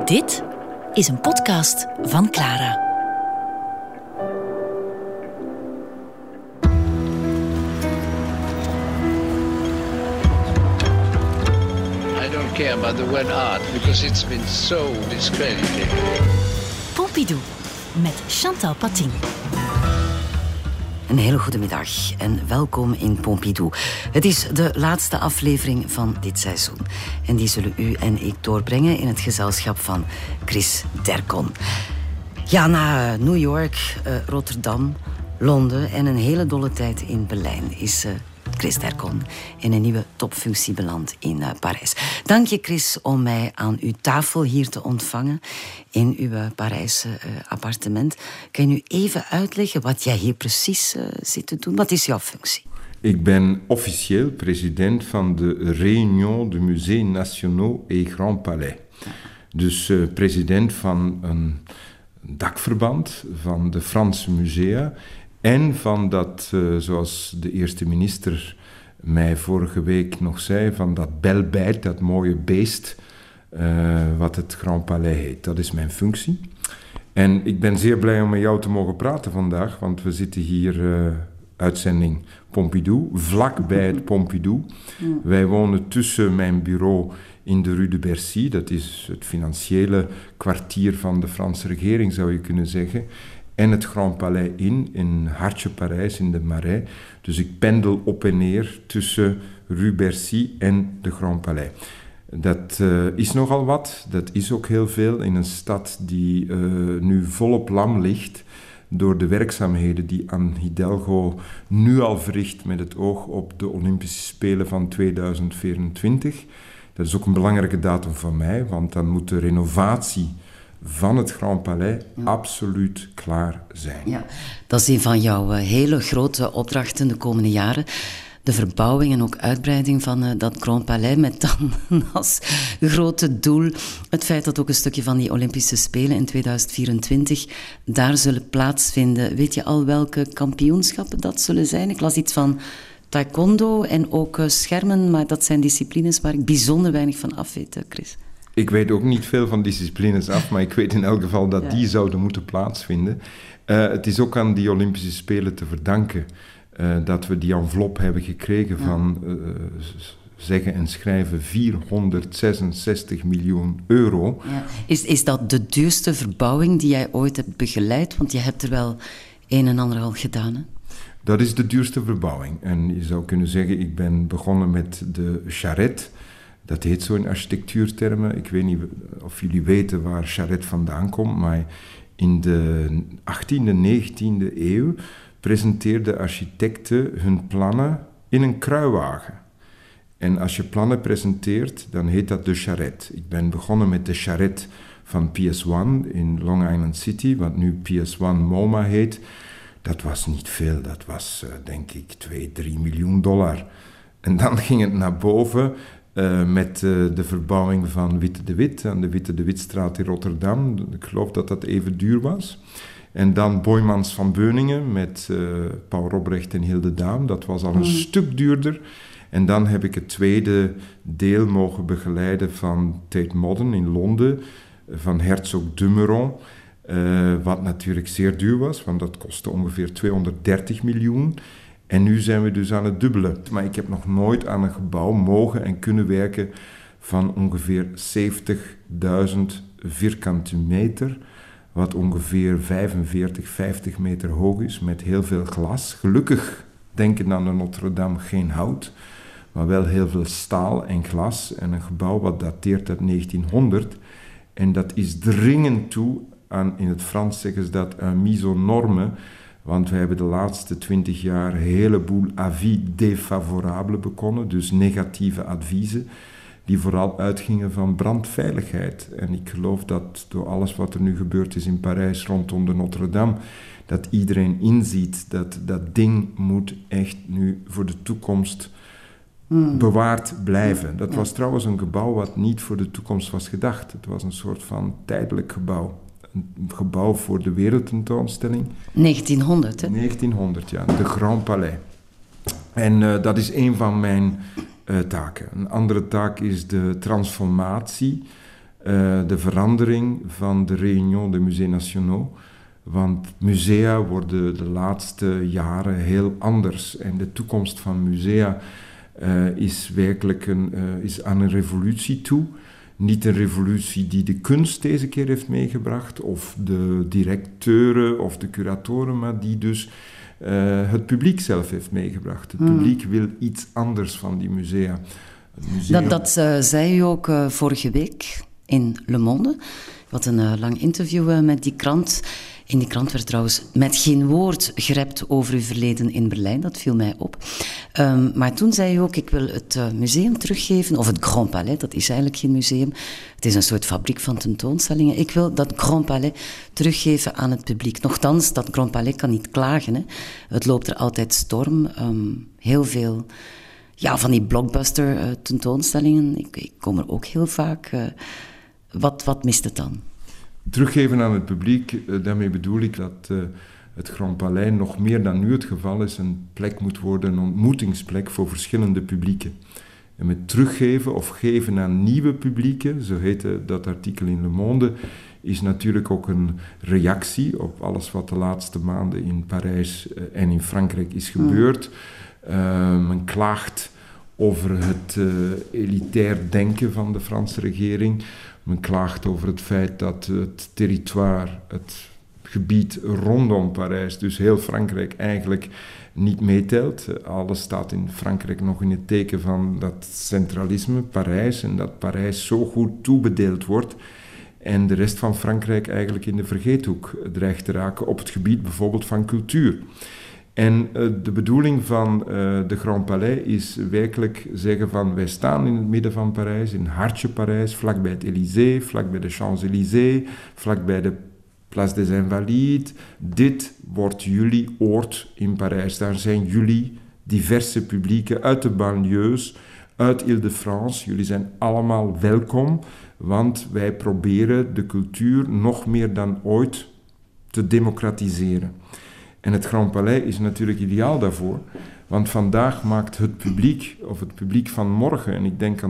Dit is een podcast van Clara. I don't care about the word art because it's been so discredited. Pompidou met Chantal Patin. Een hele goede middag en welkom in Pompidou. Het is de laatste aflevering van dit seizoen. En die zullen u en ik doorbrengen in het gezelschap van Chris Dercon. Ja, na New York, Rotterdam, Londen en een hele dolle tijd in Berlijn is Chris Dercon in een nieuwe topfunctie beland in Parijs. Dank je, Chris, om mij aan uw tafel hier te ontvangen in uw Parijse appartement. Kan je nu even uitleggen wat jij hier precies zit te doen? Wat is jouw functie? Ik ben officieel president van de Réunion de Musées Nationaux et Grand Palais. Dus president van een dakverband van de Franse musea en van dat, zoals de eerste minister mij vorige week nog zei, van dat belbijt, dat mooie beest, wat het Grand Palais heet. Dat is mijn functie. En ik ben zeer blij om met jou te mogen praten vandaag, want we zitten hier, uitzending Pompidou, vlakbij het Pompidou. Wij wonen tussen mijn bureau in de Rue de Bercy, dat is het financiële kwartier van de Franse regering, zou je kunnen zeggen, en het Grand Palais in hartje Parijs, in de Marais. Dus ik pendel op en neer tussen Rue Bercy en de Grand Palais. Dat is nogal wat, dat is ook heel veel in een stad die nu volop lam ligt door de werkzaamheden die Anne Hidalgo nu al verricht met het oog op de Olympische Spelen van 2024. Dat is ook een belangrijke datum voor mij, want dan moet de renovatie van het Grand Palais absoluut klaar zijn. Ja, dat is een van jouw hele grote opdrachten de komende jaren. De verbouwing en ook uitbreiding van dat Grand Palais met dan als grote doel het feit dat ook een stukje van die Olympische Spelen in 2024 daar zullen plaatsvinden. Weet je al welke kampioenschappen dat zullen zijn? Ik las iets van taekwondo en ook schermen, maar dat zijn disciplines waar ik bijzonder weinig van af weet, Chris. Ik weet ook niet veel van disciplines af, maar ik weet in elk geval dat die zouden moeten plaatsvinden. Het is ook aan die Olympische Spelen te verdanken dat we die envelop hebben gekregen van zeggen en schrijven 466 miljoen euro. Ja. Is dat de duurste verbouwing die jij ooit hebt begeleid? Want je hebt er wel een en ander al gedaan, hè? Dat is de duurste verbouwing. En je zou kunnen zeggen, ik ben begonnen met de charrette. Dat heet zo in architectuurtermen. Ik weet niet of jullie weten waar charrette vandaan komt, maar in de 18e, 19e eeuw presenteerden architecten hun plannen in een kruiwagen. En als je plannen presenteert, dan heet dat de charrette. Ik ben begonnen met de charrette van PS1 in Long Island City, wat nu PS1 MoMA heet. Dat was niet veel, dat was denk ik $2-3 miljoen. En dan ging het naar boven met de verbouwing van Witte de Wit aan de Witte de Witstraat in Rotterdam. Ik geloof dat dat even duur was. En dan Boijmans van Beuningen met Paul Robrecht en Hilde Daam. Dat was al een stuk duurder. En dan heb ik het tweede deel mogen begeleiden van Tate Modern in Londen, van Herzog de Meuron. Wat natuurlijk zeer duur was, want dat kostte ongeveer 230 miljoen. En nu zijn we dus aan het dubbelen. Maar ik heb nog nooit aan een gebouw mogen en kunnen werken van ongeveer 70.000 vierkante meter, wat ongeveer 50 meter hoog is, met heel veel glas. Gelukkig, denken aan de Notre-Dame, geen hout, maar wel heel veel staal en glas. En een gebouw wat dateert uit 1900. En dat is dringend toe aan, in het Frans zeggen ze dat, een mise aux normes. Want wij hebben de laatste 20 jaar een heleboel avis défavorables bekonnen, dus negatieve adviezen, die vooral uitgingen van brandveiligheid. En ik geloof dat door alles wat er nu gebeurd is in Parijs rondom de Notre-Dame, dat iedereen inziet dat dat ding moet echt nu voor de toekomst bewaard blijven. Dat was trouwens een gebouw wat niet voor de toekomst was gedacht. Het was een soort van tijdelijk gebouw. Een gebouw voor de wereldtentoonstelling. 1900, hè? 1900, ja. De Grand Palais. En dat is een van mijn taken. Een andere taak is de transformatie de verandering van de Réunion des Musées Nationaux. Want musea worden de laatste jaren heel anders. En de toekomst van musea is werkelijk is aan een revolutie toe. Niet een revolutie die de kunst deze keer heeft meegebracht, of de directeuren of de curatoren, maar die dus het publiek zelf heeft meegebracht. Het publiek wil iets anders van die musea. Dat zei u ook vorige week in Le Monde. Wat een lang interview met die krant. In die krant werd trouwens met geen woord gerept over uw verleden in Berlijn. Dat viel mij op. Maar toen zei u ook, ik wil het museum teruggeven, of het Grand Palais, dat is eigenlijk geen museum. Het is een soort fabriek van tentoonstellingen. Ik wil dat Grand Palais teruggeven aan het publiek. Nochtans, dat Grand Palais kan niet klagen. Hè. Het loopt er altijd storm. Heel veel van die blockbuster tentoonstellingen. Ik kom er ook heel vaak. Wat mist het dan? Teruggeven aan het publiek, daarmee bedoel ik dat het Grand Palais nog meer dan nu het geval is, een plek moet worden, een ontmoetingsplek voor verschillende publieken. En met teruggeven of geven aan nieuwe publieken, zo heette dat artikel in Le Monde, is natuurlijk ook een reactie op alles wat de laatste maanden in Parijs en in Frankrijk is gebeurd. Men klaagt over het elitair denken van de Franse regering. Men klaagt over het feit dat het territoire, het gebied rondom Parijs, dus heel Frankrijk, eigenlijk niet meetelt. Alles staat in Frankrijk nog in het teken van dat centralisme, Parijs, en dat Parijs zo goed toebedeeld wordt en de rest van Frankrijk eigenlijk in de vergeethoek dreigt te raken op het gebied bijvoorbeeld van cultuur. En de bedoeling van de Grand Palais is werkelijk zeggen van wij staan in het midden van Parijs, in hartje Parijs, vlakbij het Élysée, vlakbij de Champs-Élysées, vlakbij de Place des Invalides. Dit wordt jullie oord in Parijs. Daar zijn jullie diverse publieken uit de banlieues, uit Île-de-France. Jullie zijn allemaal welkom, want wij proberen de cultuur nog meer dan ooit te democratiseren. En het Grand Palais is natuurlijk ideaal daarvoor, want vandaag maakt het publiek, of het publiek van morgen, en ik denk aan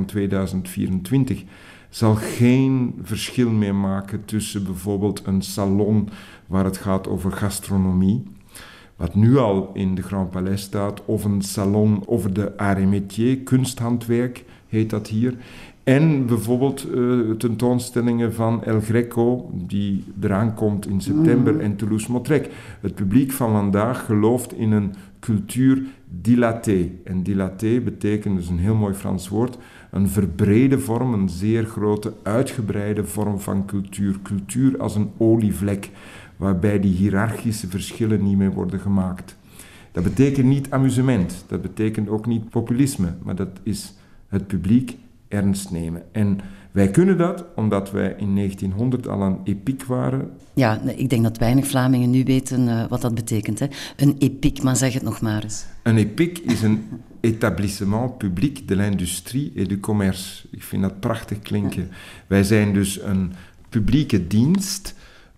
2024, zal geen verschil meer maken tussen bijvoorbeeld een salon waar het gaat over gastronomie, wat nu al in de Grand Palais staat, of een salon over de art et métier, kunsthandwerk heet dat hier. En bijvoorbeeld tentoonstellingen van El Greco, die eraan komt in september, en Toulouse-Lautrec. Het publiek van vandaag gelooft in een cultuur dilatée. En dilatée betekent, dus een heel mooi Frans woord, een verbrede vorm, een zeer grote, uitgebreide vorm van cultuur. Cultuur als een olievlek, waarbij die hiërarchische verschillen niet meer worden gemaakt. Dat betekent niet amusement, dat betekent ook niet populisme, maar dat is het publiek ernst nemen. En wij kunnen dat omdat wij in 1900 al een epiek waren. Ja, ik denk dat weinig Vlamingen nu weten wat dat betekent. Hè? Een epiek, maar zeg het nog maar eens. Een epiek is een établissement public de l'industrie et du commerce. Ik vind dat prachtig klinken. Ja. Wij zijn dus een publieke dienst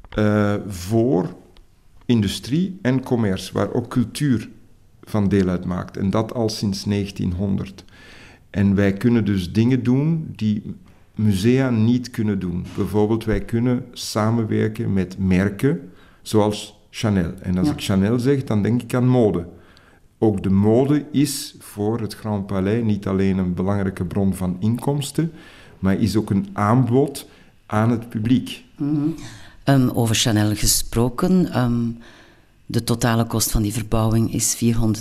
voor industrie en commerce, waar ook cultuur van deel uitmaakt. En dat al sinds 1900. En wij kunnen dus dingen doen die musea niet kunnen doen. Bijvoorbeeld, wij kunnen samenwerken met merken zoals Chanel. En als ik Chanel zeg, dan denk ik aan mode. Ook de mode is voor het Grand Palais niet alleen een belangrijke bron van inkomsten, maar is ook een aanbod aan het publiek. Over Chanel gesproken, de totale kost van die verbouwing is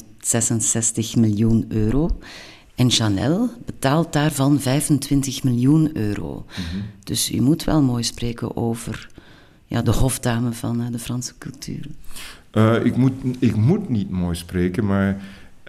466 miljoen euro. En Chanel betaalt daarvan 25 miljoen euro. Dus u moet wel mooi spreken over de hofdame van de Franse cultuur. Ik moet niet mooi spreken, maar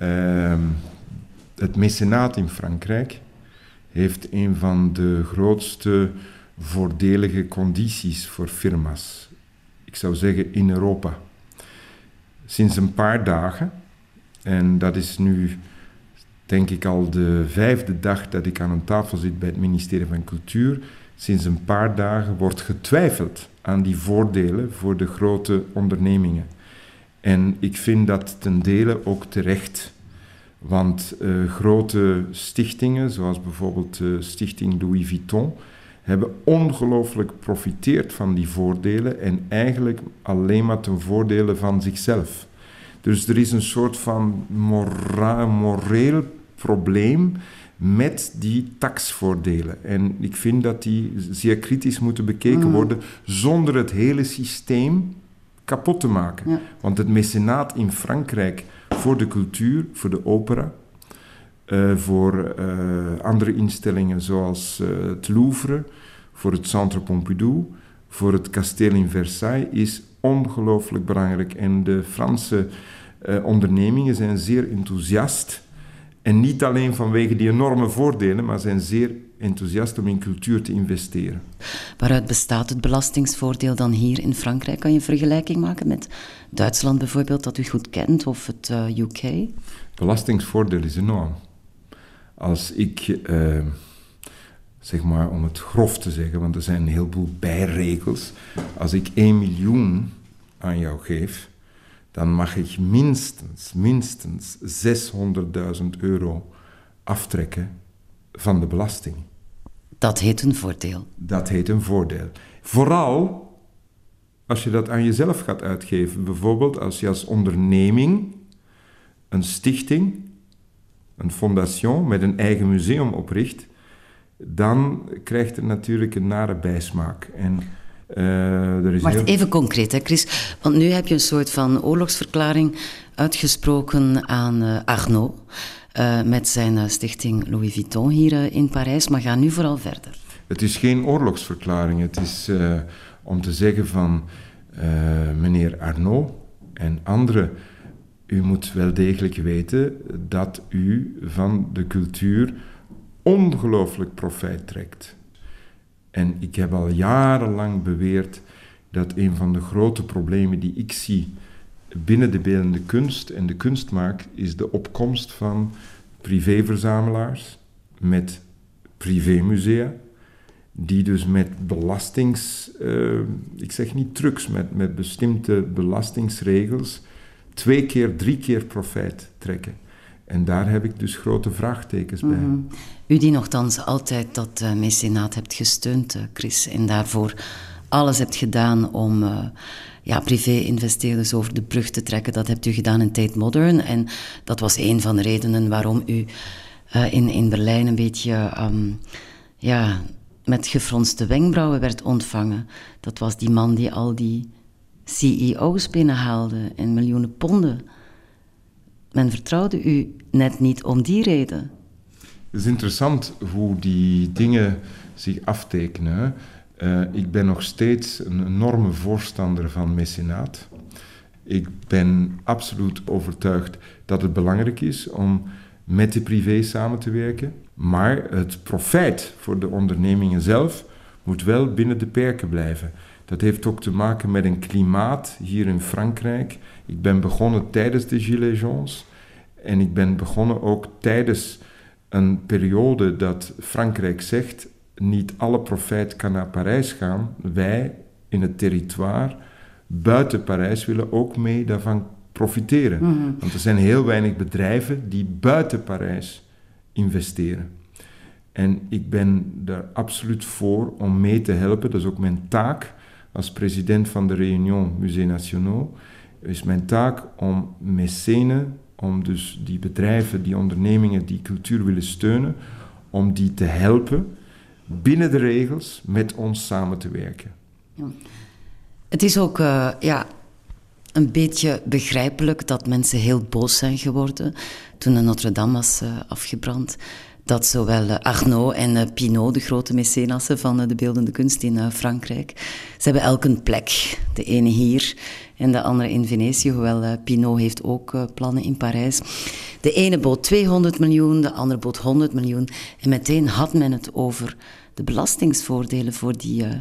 het mecenaat in Frankrijk heeft een van de grootste voordelige condities voor firma's. Ik zou zeggen in Europa. Sinds een paar dagen, en dat is nu denk ik al de 5e dag dat ik aan een tafel zit bij het ministerie van Cultuur, sinds een paar dagen wordt getwijfeld aan die voordelen voor de grote ondernemingen. En ik vind dat ten dele ook terecht, want grote stichtingen, zoals bijvoorbeeld de stichting Louis Vuitton, hebben ongelooflijk geprofiteerd van die voordelen en eigenlijk alleen maar ten voordele van zichzelf. Dus er is een soort van moreel probleem met die taxvoordelen. En ik vind dat die zeer kritisch moeten bekeken worden zonder het hele systeem kapot te maken. Ja. Want het mecenaat in Frankrijk voor de cultuur, voor de opera, voor andere instellingen zoals het Louvre, voor het Centre Pompidou, voor het kasteel in Versailles is ongelooflijk belangrijk. En de Franse ondernemingen zijn zeer enthousiast. En niet alleen vanwege die enorme voordelen, maar zijn zeer enthousiast om in cultuur te investeren. Waaruit bestaat het belastingsvoordeel dan hier in Frankrijk? Kan je een vergelijking maken met Duitsland bijvoorbeeld, dat u goed kent, of het UK? Het belastingsvoordeel is enorm. Als ik, zeg maar om het grof te zeggen, want er zijn een heleboel bijregels. Als ik 1 miljoen aan jou geef, dan mag ik minstens 600.000 euro aftrekken van de belasting. Dat heet een voordeel. Dat heet een voordeel. Vooral als je dat aan jezelf gaat uitgeven. Bijvoorbeeld als je als onderneming een stichting, een fondation met een eigen museum opricht, dan krijgt het natuurlijk een nare bijsmaak. En Wacht, even concreet, hè, Chris. Want nu heb je een soort van oorlogsverklaring uitgesproken aan Arnault met zijn stichting Louis Vuitton hier in Parijs. Maar ga nu vooral verder. Het is geen oorlogsverklaring. Het is om te zeggen van meneer Arnault en anderen, u moet wel degelijk weten dat u van de cultuur ongelooflijk profijt trekt. En ik heb al jarenlang beweerd dat een van de grote problemen die ik zie binnen de beeldende kunst en de kunstmaak is de opkomst van privéverzamelaars met privémusea, die dus met ik zeg niet trucs, met bestimmte belastingsregels 2 keer, 3 keer profijt trekken. En daar heb ik dus grote vraagtekens bij. U die nogthans altijd dat mecenaat hebt gesteund, Chris, en daarvoor alles hebt gedaan om privé-investeerders over de brug te trekken. Dat hebt u gedaan in Tate Modern. En dat was een van de redenen waarom u in Berlijn een beetje met gefronste wenkbrauwen werd ontvangen. Dat was die man die al die CEO's binnenhaalde en miljoenen ponden. Men vertrouwde u net niet om die reden. Het is interessant hoe die dingen zich aftekenen. Ik ben nog steeds een enorme voorstander van mecenaat. Ik ben absoluut overtuigd dat het belangrijk is om met de privé samen te werken. Maar het profijt voor de ondernemingen zelf moet wel binnen de perken blijven. Dat heeft ook te maken met een klimaat hier in Frankrijk. Ik ben begonnen tijdens de Gilets jaunes. En ik ben begonnen ook tijdens een periode dat Frankrijk zegt, niet alle profijt kan naar Parijs gaan. Wij in het territoire buiten Parijs willen ook mee daarvan profiteren. Want er zijn heel weinig bedrijven die buiten Parijs investeren. En ik ben daar absoluut voor om mee te helpen. Dat is ook mijn taak als president van de Réunion Musées Nationaux. Het is mijn taak om mecenen, om dus die bedrijven, die ondernemingen die cultuur willen steunen, om die te helpen binnen de regels met ons samen te werken. Ja. Het is ook een beetje begrijpelijk dat mensen heel boos zijn geworden toen de Notre-Dame was afgebrand. Dat zowel Arnault en Pinault, de grote mecenassen van de beeldende kunst in Frankrijk, ze hebben elk een plek. De ene hier en de andere in Venetië, hoewel Pinault heeft ook plannen in Parijs. De ene bood 200 miljoen, de andere bood 100 miljoen. En meteen had men het over de belastingsvoordelen voor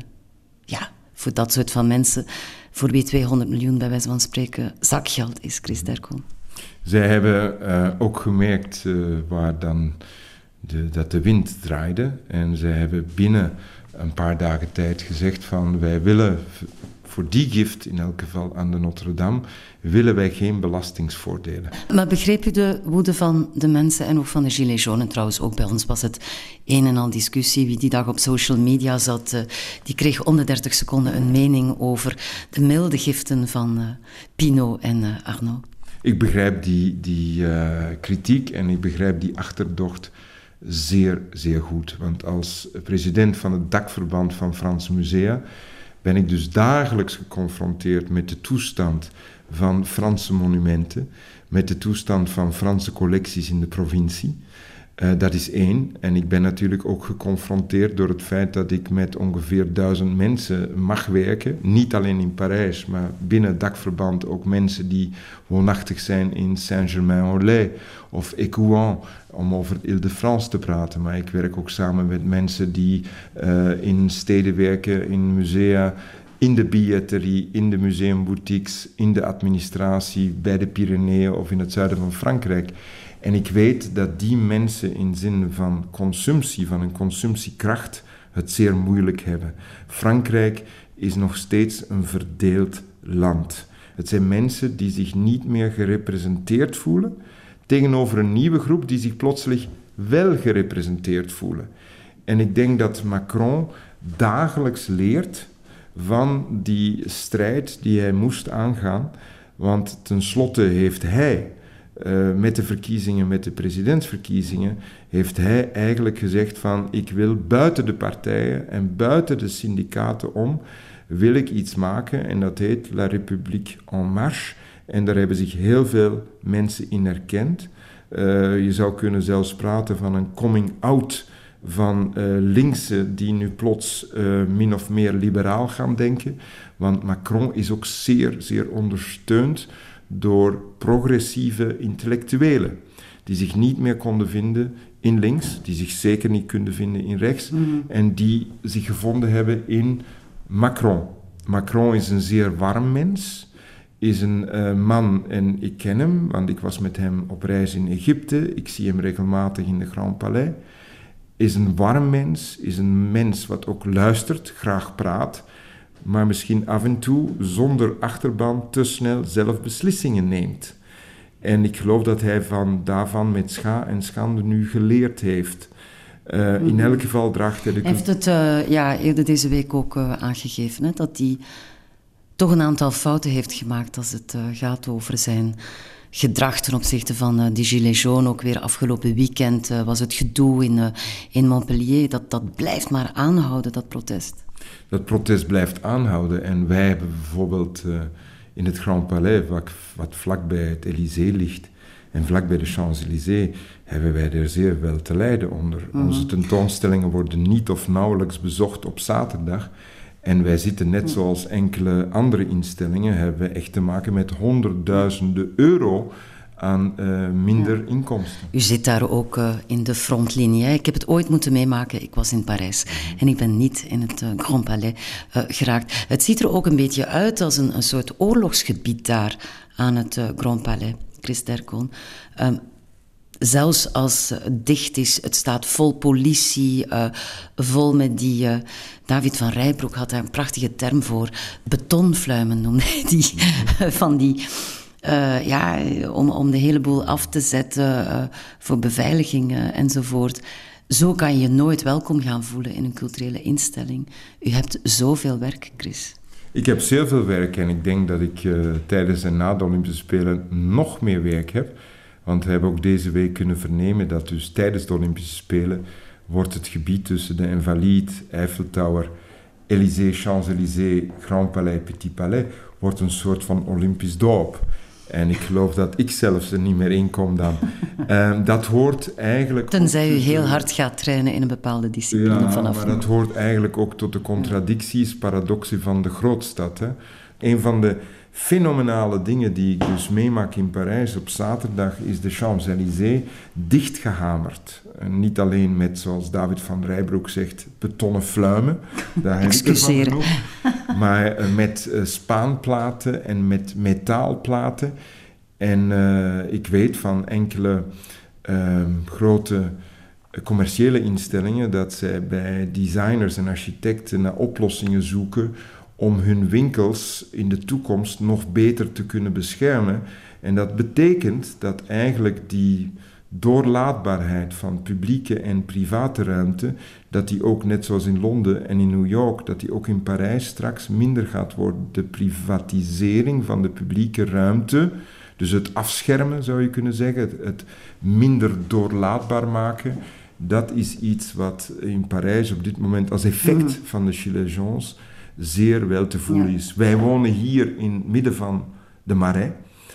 voor dat soort van mensen, voor wie 200 miljoen bij wijze van spreken zakgeld is, Chris Dercon. Zij hebben ook gemerkt waar dan dat de wind draaide. En zij hebben binnen een paar dagen tijd gezegd van wij willen voor die gift, in elk geval aan de Notre-Dame, willen wij geen belastingsvoordelen. Maar begreep u de woede van de mensen en ook van de Gilets jaunes? En trouwens, ook bij ons was het een en al discussie. Wie die dag op social media zat, die kreeg om de 30 seconden een mening over de milde giften van Pinault en Arnault. Ik begrijp die kritiek en ik begrijp die achterdocht zeer, zeer goed. Want als president van het dakverband van Franse musea ben ik dus dagelijks geconfronteerd met de toestand van Franse monumenten, met de toestand van Franse collecties in de provincie. Dat is één. En ik ben natuurlijk ook geconfronteerd door het feit dat ik met ongeveer 1000 mensen mag werken. Niet alleen in Parijs, maar binnen het dakverband ook mensen die woonachtig zijn in Saint-Germain-en-Laye of Écouen, om over Île-de-France te praten. Maar ik werk ook samen met mensen die in steden werken, in musea, in de billetterie, in de museumboutiques, in de administratie, bij de Pyreneeën of in het zuiden van Frankrijk. En ik weet dat die mensen in zin van consumptie, van een consumptiekracht, het zeer moeilijk hebben. Frankrijk is nog steeds een verdeeld land. Het zijn mensen die zich niet meer gerepresenteerd voelen tegenover een nieuwe groep die zich plotseling wel gerepresenteerd voelen. En ik denk dat Macron dagelijks leert van die strijd die hij moest aangaan, want tenslotte heeft hij met de verkiezingen, met de presidentsverkiezingen, heeft hij eigenlijk gezegd van ik wil buiten de partijen en buiten de syndicaten om, wil ik iets maken en dat heet La République en Marche. En daar hebben zich heel veel mensen in herkend. Je zou kunnen zelfs praten van een coming out van linkse die nu plots min of meer liberaal gaan denken. Want Macron is ook zeer, zeer ondersteund door progressieve intellectuelen, die zich niet meer konden vinden in links, die zich zeker niet konden vinden in rechts, en die zich gevonden hebben in Macron. Macron is een zeer warm mens, is een man, en ik ken hem, want ik was met hem op reis in Egypte, ik zie hem regelmatig in de Grand Palais, is een warm mens, is een mens wat ook luistert, graag praat, maar misschien af en toe zonder achterban te snel zelf beslissingen neemt. En ik geloof dat hij daarvan met scha en schande nu geleerd heeft. In elk geval draagt hij de... Hij heeft het eerder deze week ook aangegeven, hè, dat hij toch een aantal fouten heeft gemaakt als het gaat over zijn gedrag ten opzichte van die Gilets jaunes. Ook weer afgelopen weekend was het gedoe in Montpellier. Dat blijft maar aanhouden, dat protest. Dat protest blijft aanhouden. En wij hebben bijvoorbeeld in het Grand Palais, wat vlakbij het Élysée ligt, en vlakbij de Champs-Élysées, hebben wij er zeer wel te lijden onder. Onze tentoonstellingen worden niet of nauwelijks bezocht op zaterdag. En wij zitten net zoals enkele andere instellingen, hebben we echt te maken met honderdduizenden euro aan minder inkomsten. U zit daar ook in de frontlinie. Hè? Ik heb het ooit moeten meemaken. Ik was in Parijs en ik ben niet in het Grand Palais geraakt. Het ziet er ook een beetje uit als een soort oorlogsgebied daar aan het Grand Palais, Chris Dercon. Zelfs als het dicht is, het staat vol politie, vol met die... David van Rijbroek had daar een prachtige term voor. Betonfluimen noemde hij die. Van die... om de hele boel af te zetten voor beveiliging enzovoort. Zo kan je je nooit welkom gaan voelen in een culturele instelling. U hebt zoveel werk, Chris. Ik heb zeer veel werk en ik denk dat ik tijdens en na de Olympische Spelen nog meer werk heb. Want we hebben ook deze week kunnen vernemen dat dus tijdens de Olympische Spelen wordt het gebied tussen de Invalides, Eiffeltower, Élysée, Champs-Élysées, Grand Palais, Petit Palais, wordt een soort van Olympisch dorp. En ik geloof dat ik zelfs er niet meer in kom dan. Dat hoort eigenlijk... Tenzij u heel hard gaat trainen in een bepaalde discipline vanaf. Maar dat hoort eigenlijk ook tot de contradicties, paradoxen van de grootstad. Hè. Een van de fenomenale dingen die ik dus meemaak in Parijs op zaterdag is de Champs-Élysées dichtgehamerd. En niet alleen met, zoals David van Rijbroek zegt, betonnen fluimen. Daar Excuseer. Maar met spaanplaten en met metaalplaten. En ik weet van enkele grote commerciële instellingen dat zij bij designers en architecten naar oplossingen zoeken om hun winkels in de toekomst nog beter te kunnen beschermen. En dat betekent dat eigenlijk die doorlaatbaarheid van publieke en private ruimte, dat die ook net zoals in Londen en in New York, dat die ook in Parijs straks minder gaat worden. De privatisering van de publieke ruimte, dus het afschermen zou je kunnen zeggen, het minder doorlaatbaar maken, dat is iets wat in Parijs op dit moment als effect van de Gilets jaunes zeer wel te voelen is. Wij wonen hier in het midden van de Marais.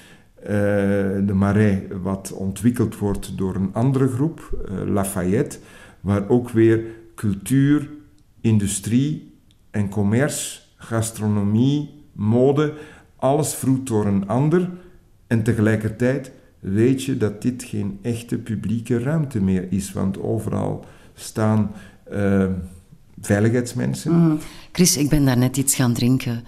De Marais wat ontwikkeld wordt door een andere groep, Lafayette, waar ook weer cultuur, industrie en commerce, gastronomie, mode, alles vroet door een ander. En tegelijkertijd weet je dat dit geen echte publieke ruimte meer is, want overal staan veiligheidsmensen. Chris, ik ben daar net iets gaan drinken,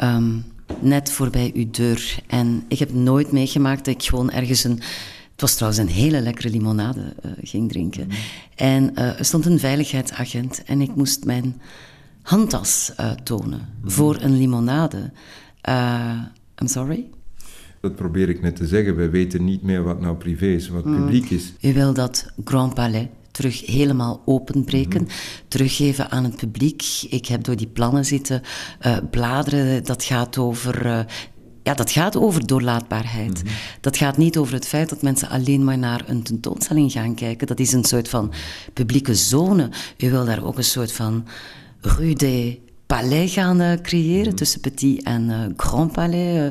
net voorbij uw deur. En ik heb nooit meegemaakt dat ik gewoon ergens het was trouwens een hele lekkere limonade ging drinken. En er stond een veiligheidsagent en ik moest mijn handtas tonen voor een limonade. I'm sorry? Dat probeer ik net te zeggen. Wij weten niet meer wat nou privé is, wat publiek is. U wil dat Grand Palais terug helemaal openbreken, teruggeven aan het publiek. Ik heb door die plannen zitten bladeren. Dat gaat over... dat gaat over doorlaatbaarheid. Dat gaat niet over het feit dat mensen alleen maar naar een tentoonstelling gaan kijken. Dat is een soort van publieke zone. U wil daar ook een soort van Rue des Palais gaan creëren, tussen Petit en Grand Palais.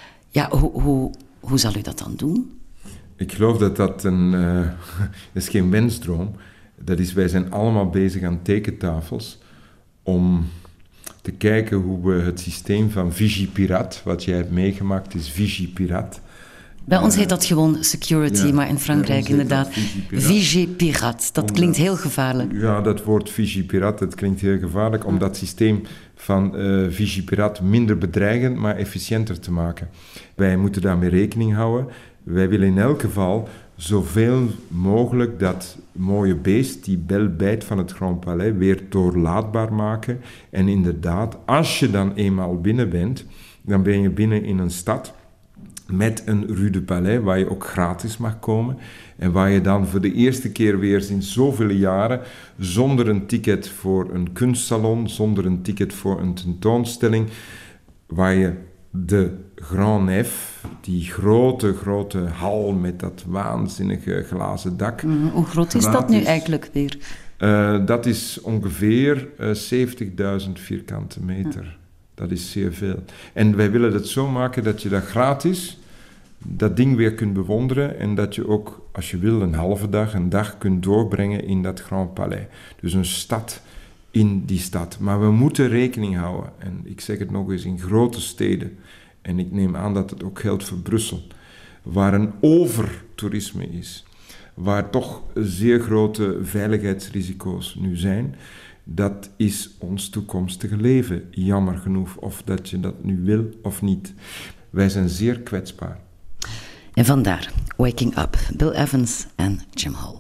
Hoe zal u dat dan doen? Ik geloof dat dat is geen wensdroom. Dat is, wij zijn allemaal bezig aan tekentafels om te kijken hoe we het systeem van Vigipirate, wat jij hebt meegemaakt, is Vigipirate. Bij ons heet dat gewoon security, maar in Frankrijk inderdaad Vigipirate. Dat klinkt heel gevaarlijk. Ja, dat woord Vigipirate, dat klinkt heel gevaarlijk om dat systeem van Vigipirate minder bedreigend, maar efficiënter te maken. Wij moeten daarmee rekening houden. Wij willen in elk geval zoveel mogelijk dat mooie beest, die bel bijt van het Grand Palais, weer doorlaatbaar maken. En inderdaad, als je dan eenmaal binnen bent, dan ben je binnen in een stad met een Rue du Palais, waar je ook gratis mag komen. En waar je dan voor de eerste keer weer sinds zoveel jaren, zonder een ticket voor een kunstsalon, zonder een ticket voor een tentoonstelling, waar je de Grand Nef, die grote hal met dat waanzinnige glazen dak. Hoe groot is dat nu eigenlijk weer? Dat is ongeveer 70.000 vierkante meter. Ja. Dat is zeer veel. En wij willen het zo maken dat je dat gratis, dat ding weer kunt bewonderen en dat je ook, als je wil, een halve dag, een dag kunt doorbrengen in dat Grand Palais. Dus een stad in die stad. Maar we moeten rekening houden, en ik zeg het nog eens, in grote steden, en ik neem aan dat het ook geldt voor Brussel, waar een overtoerisme is, waar toch zeer grote veiligheidsrisico's nu zijn, dat is ons toekomstige leven, jammer genoeg, of dat je dat nu wil of niet. Wij zijn zeer kwetsbaar. En vandaar Waking Up, Bill Evans en Jim Hall.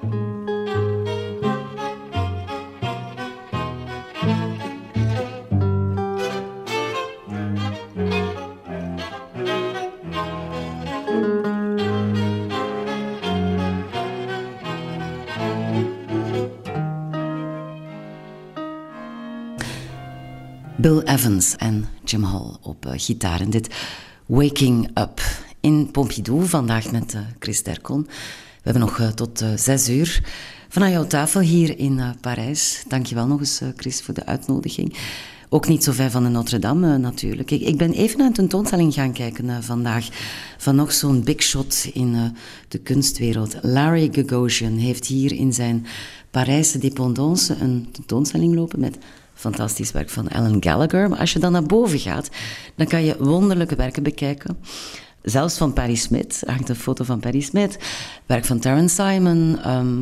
Bill Evans en Jim Hall op gitaar. En dit Waking Up in Pompidou, vandaag met Chris Dercon. We hebben nog tot 6 uur vanuit jouw tafel hier in Parijs. Dank je wel nog eens, Chris, voor de uitnodiging. Ook niet zo ver van de Notre-Dame natuurlijk. Ik ben even naar een tentoonstelling gaan kijken vandaag van nog zo'n big shot in de kunstwereld. Larry Gagosian heeft hier in zijn Parijse dépendance een tentoonstelling lopen met fantastisch werk van Alan Gallagher. Maar als je dan naar boven gaat, dan kan je wonderlijke werken bekijken. Zelfs van Patti Smith. Er hangt een foto van Patti Smith. Werk van Terence Simon.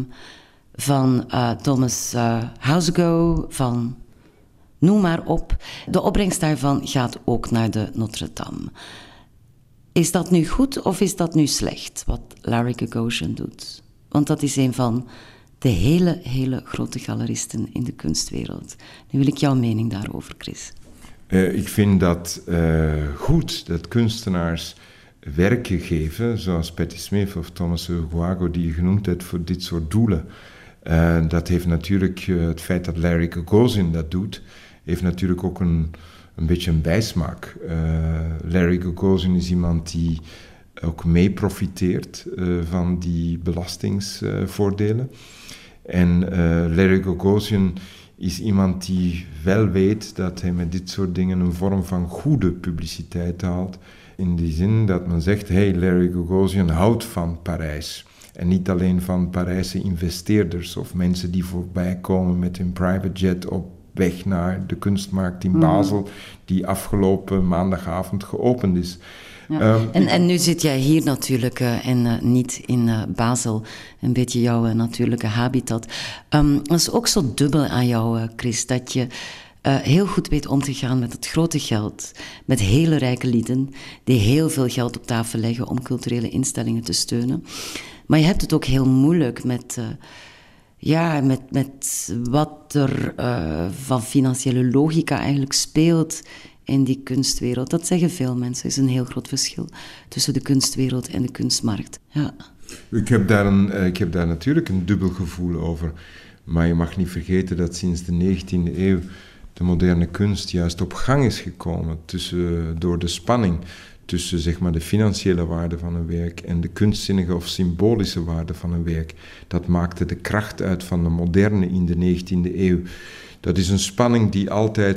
Van Thomas Housego. Van noem maar op. De opbrengst daarvan gaat ook naar de Notre-Dame. Is dat nu goed of is dat nu slecht, wat Larry Gagosian doet? Want dat is een van de hele grote galeristen in de kunstwereld. Nu wil ik jouw mening daarover, Chris. Ik vind dat goed dat kunstenaars werken geven, zoals Patti Smith of Thomas Housego, die je genoemd hebt, voor dit soort doelen. Dat heeft natuurlijk, het feit dat Larry Gagosian dat doet, heeft natuurlijk ook een beetje een bijsmaak. Larry Gagosian is iemand die ook mee profiteert van die belastingsvoordelen. En Larry Gagosian is iemand die wel weet dat hij met dit soort dingen een vorm van goede publiciteit haalt. In die zin dat men zegt, hey, Larry Gagosian houdt van Parijs. En niet alleen van Parijse investeerders of mensen die voorbij komen met hun private jet op weg naar de kunstmarkt in Basel, die afgelopen maandagavond geopend is. Ja. En nu zit jij hier natuurlijk en niet in Basel, een beetje jouw natuurlijke habitat. Dat is ook zo dubbel aan jou, Chris, dat je heel goed weet om te gaan met het grote geld, met hele rijke lieden die heel veel geld op tafel leggen om culturele instellingen te steunen. Maar je hebt het ook heel moeilijk met wat er van financiële logica eigenlijk speelt in die kunstwereld. Dat zeggen veel mensen. Er is een heel groot verschil tussen de kunstwereld en de kunstmarkt. Ja. Ik heb daar natuurlijk een dubbel gevoel over. Maar je mag niet vergeten dat sinds de 19e eeuw de moderne kunst juist op gang is gekomen door de spanning tussen zeg maar, de financiële waarde van een werk en de kunstzinnige of symbolische waarde van een werk. Dat maakte de kracht uit van de moderne in de 19e eeuw. Dat is een spanning die